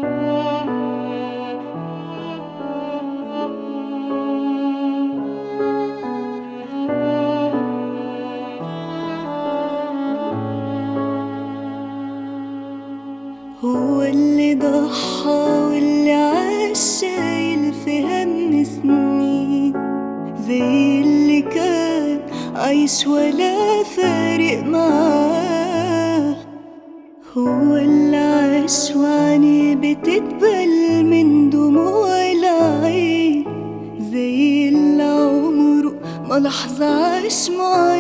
هو اللي ضحى واللي عاش شايل في هم سنين، زي اللي كان عايش ولا فارق معاه. هو اللي عاش وعينيه بتتبل من دموع العين، زي اللي عمره ما لحظة عاش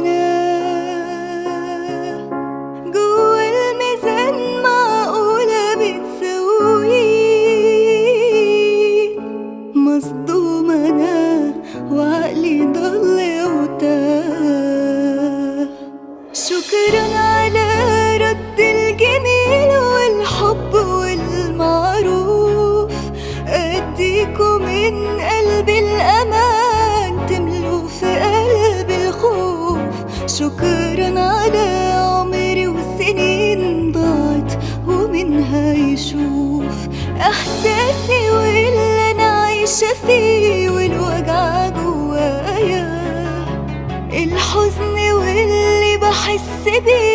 معاناة. جوا الميزان معقولة بتساويه، مصدوم أنا وعقلي ضل وتاه. شكرا على رد الجميل والحب والمعروف، أديكوا من قلبي الأمان تملوا في قلبي الخوف. شكرا على عمري والسنين ضاعت ومنها يشوف إحساسي واللي أنا عايشة فيه والوجع جوايا، الحزن واللي بحس بيه